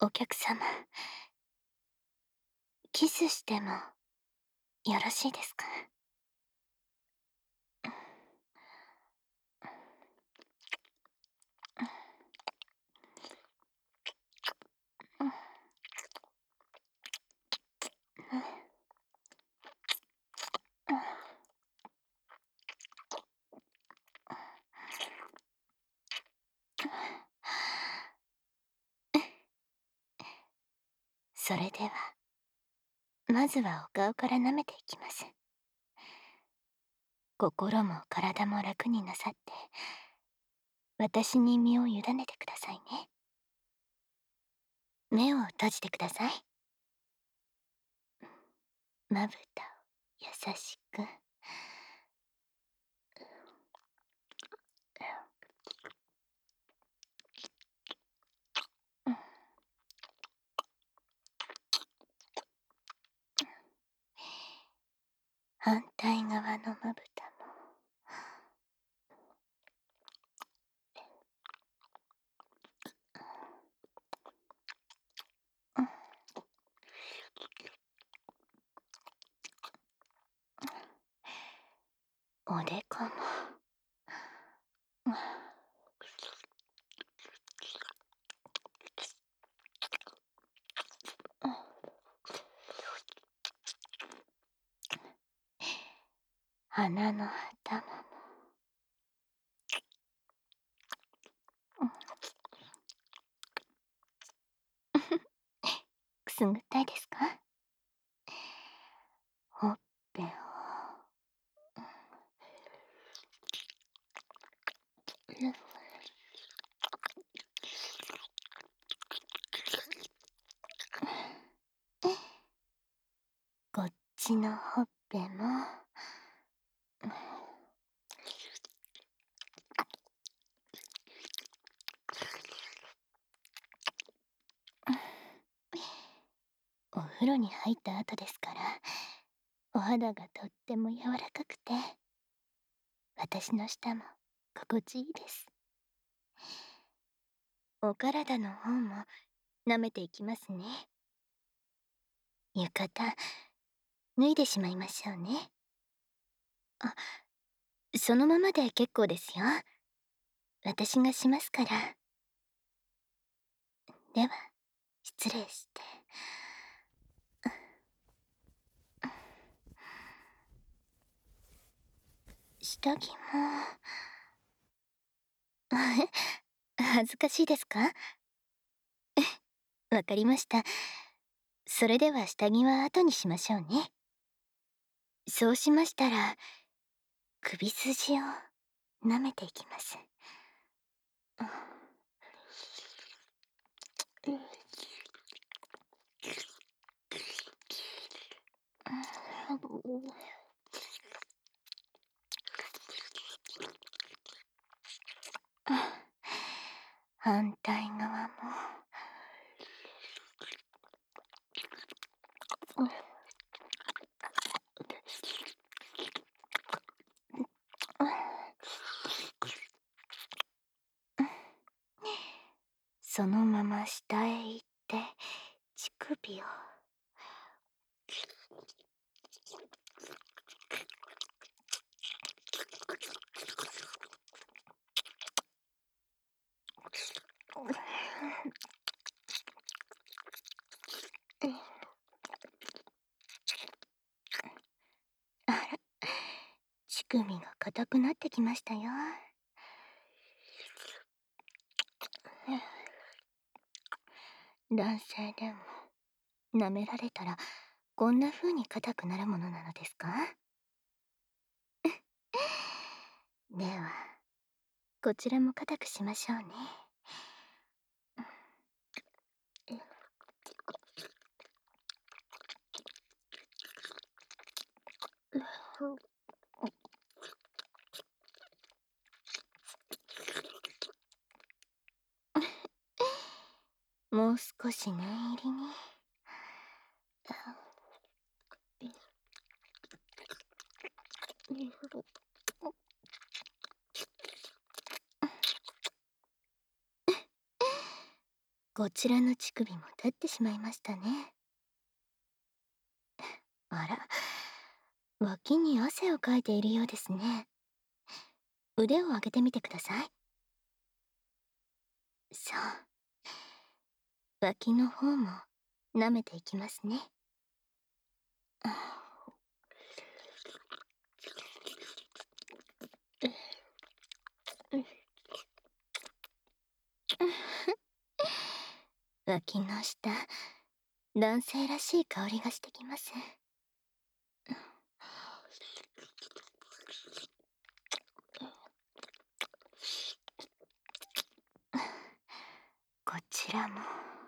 お客様、キスしてもよろしいですか？それでは、まずはお顔から舐めていきます。心も体も楽になさって、私に身を委ねてくださいね。目を閉じてください。まぶたを優しく。反対側のまぶたも。おでこも。鼻の頭も。くすぐったいですか？ほっぺを。こっちのほっぺも。お風呂に入った後ですから、お肌がとっても柔らかくて、私の舌も心地いいです。お体の方も舐めていきますね。浴衣、脱いでしまいましょうね。あ、そのままで結構ですよ。私がしますから。では、失礼して。下着も。恥ずかしいですか？わかりました。それでは下着は後にしましょうね。そうしましたら、首筋を舐めていきます。反対側も。そのまま下へ行って乳首を。あら、乳首が硬くなってきましたよ。男性でも舐められたらこんな風に硬くなるものなのですか？では、こちらも硬くしましょうね。もう少し念入りに。 こちらの乳首も立ってしまいましたね。あら、脇に汗をかいているようですね。腕を上げてみてください。そう。脇の方も舐めていきますね。脇の下、男性らしい香りがしてきます。こちらも。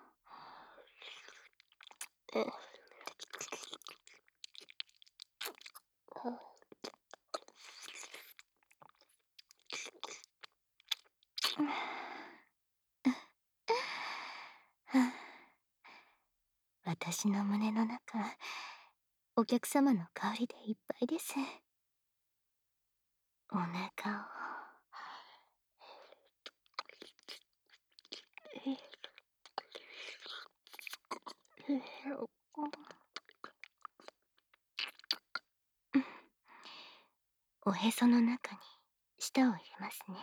私の胸の中、お客様の香りでいっぱいです。お腹をおへその中に舌を入れますね。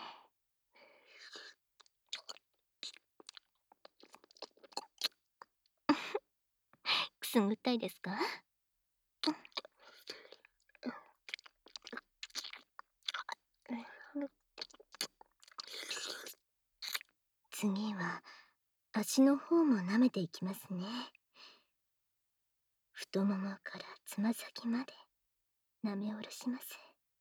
くすぐったいですか？次は足の方も舐めていきますね。太ももからつま先まで舐め下ろします。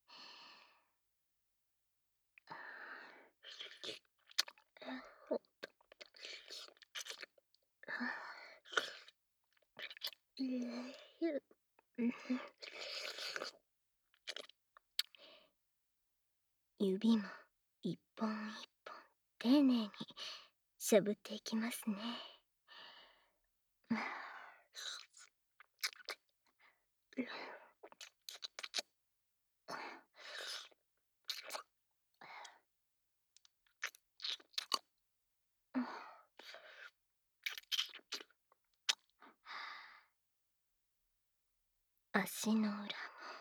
指も一本一本丁寧にしゃぶっていきますね。足の裏も。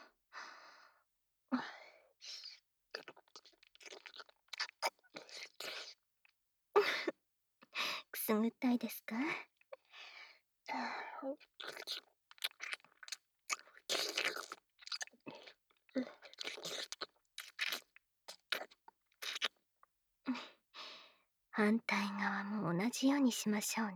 くすぐったいですか？反対側も同じようにしましょうね。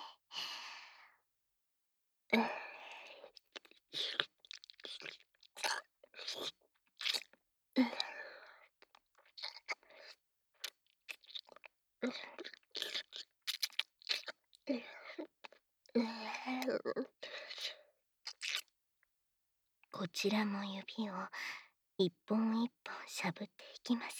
こちらも指を一本一本しゃぶっていきます。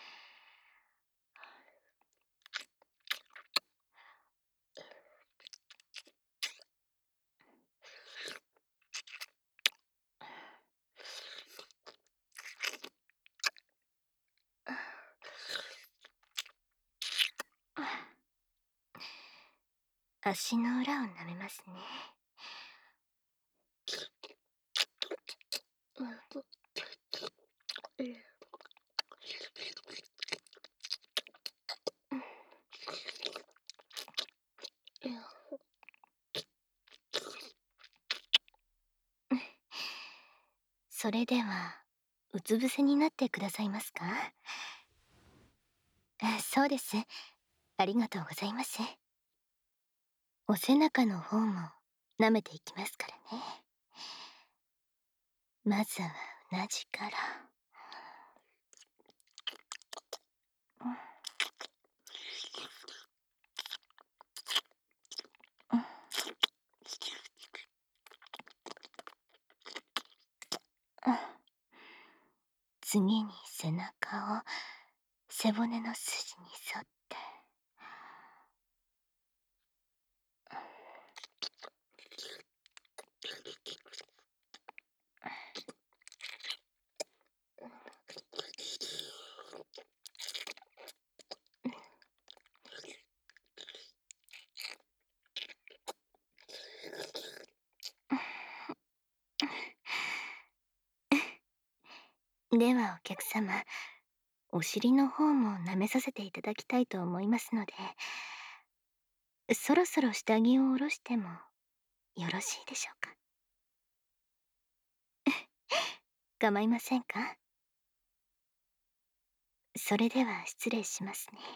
足の裏を舐めますね。それでは、うつ伏せになってくださいますか？そうです。ありがとうございます。お背中の方も舐めていきますからね。まずはうなじから。次に背中を背骨の筋に沿って。 ではお客様、お尻の方も舐めさせていただきたいと思いますので、そろそろ下着を下ろしてもよろしいでしょうか？構いませんか？それでは失礼しますね。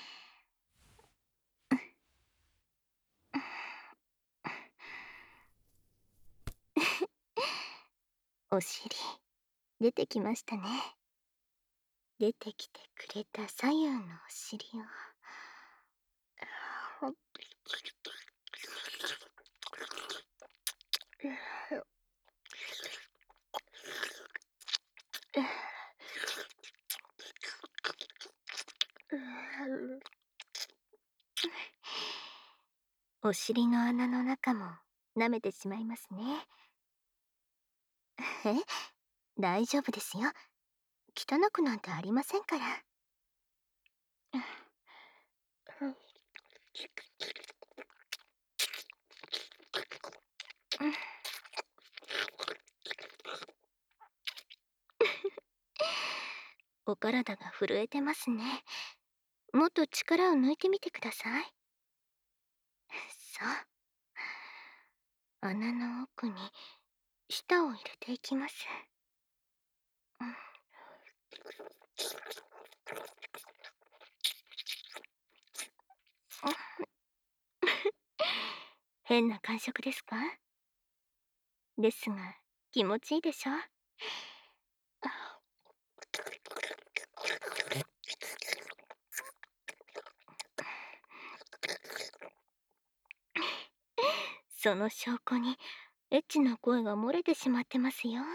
お尻、出てきましたね。出てきてくれた左右のお尻を。お尻の穴の中も舐めてしまいますね。え、大丈夫ですよ。汚くなんてありませんから。お体が震えてますね。もっと力を抜いてみてください。そう。穴の奥に舌を入れていきます。変な感触ですか？ですが、気持ちいいでしょ？その証拠に、エッチな声が漏れてしまってますよ。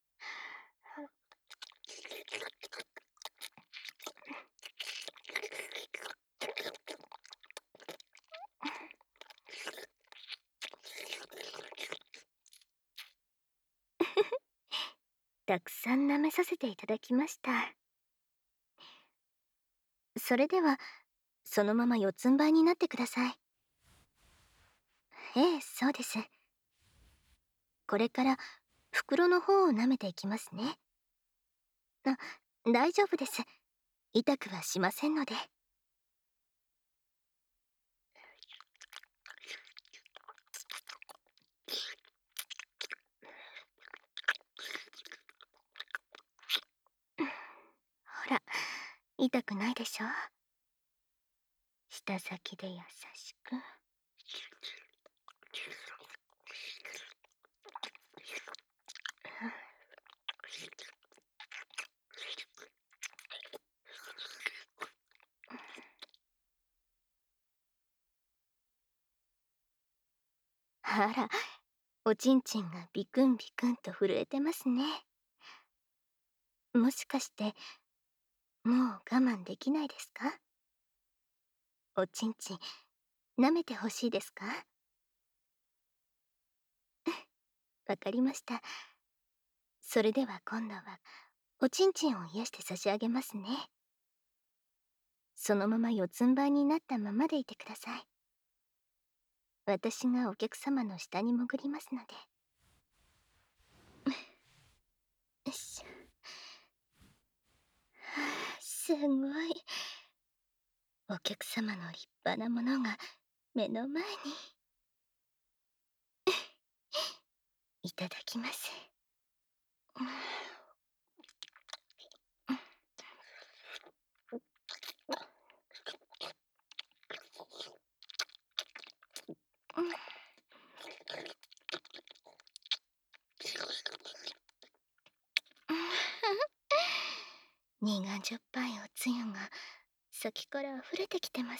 たくさん舐めさせていただきました。それでは、そのまま四つん這いになってください。ええ、そうです。これから袋の方を舐めていきますね。あ、大丈夫です。痛くはしませんので。ほら、痛くないでしょ？舌先で優しく。あら、おちんちんがビクンビクンと震えてますね。もしかして、もう我慢できないですか？おちんちん、舐めてほしいですか？わかりました。それでは今度は、おちんちんを癒して差し上げますね。そのまま四つん這いになったままでいてください。私がお客様の下に潜りますので。よしょ。はあ、すごい。お客様の立派なものが目の前に。いただきます。苦じょっぱいおつゆが先から溢れてきてます。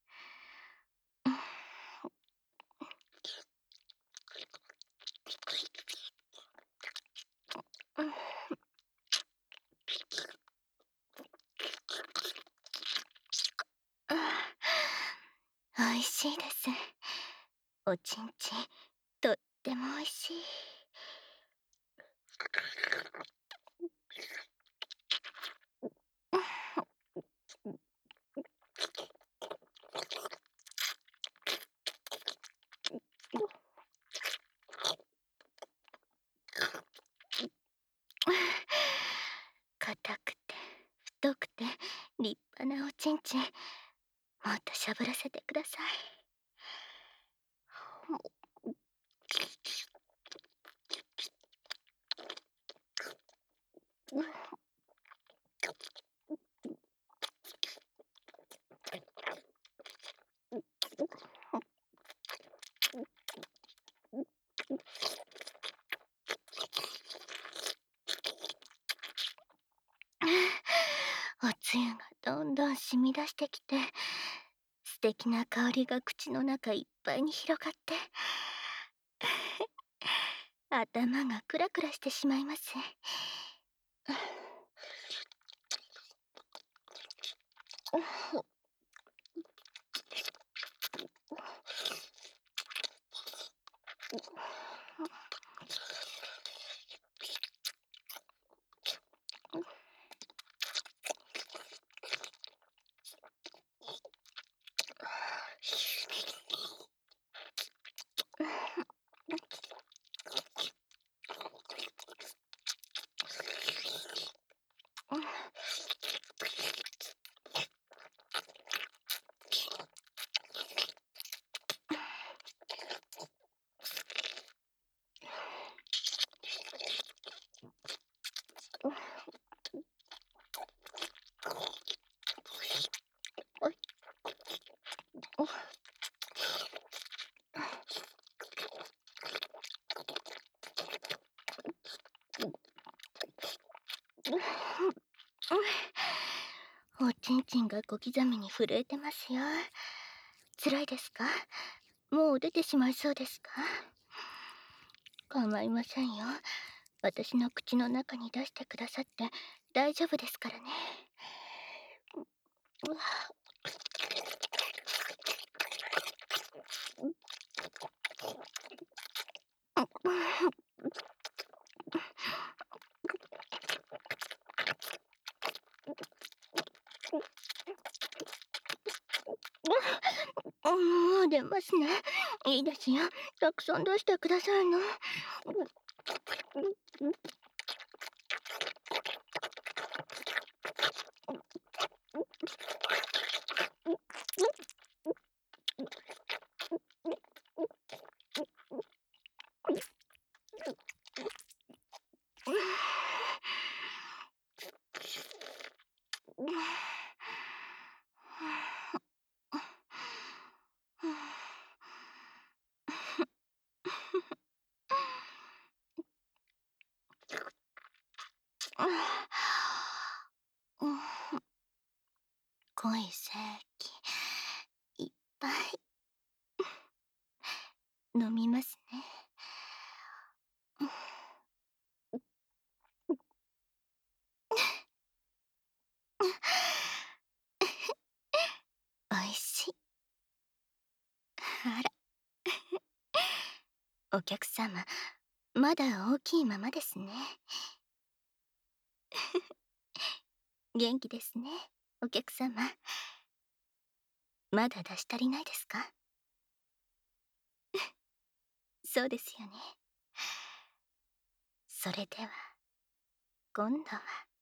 おいしいです。おちんちん、とってもおいしい。 ちんちん、もっとしゃぶらせてください。おつゆがどんどん染み出してきて、素敵な香りが口の中いっぱいに広がって、頭がクラクラしてしまいます。おちんちんが小刻みに震えてますよ。辛いですか？もう出てしまいそうですか？構いませんよ。私の口の中に出してくださって大丈夫ですからね。もう出ますね。いいですよ。たくさん出してくださいの。濃い精液いっぱい飲みますね。おいしい。あら、お客様、まだ大きいままですね。元気ですね、お客様。まだ出し足りないですか？そうですよね。それでは、今度は。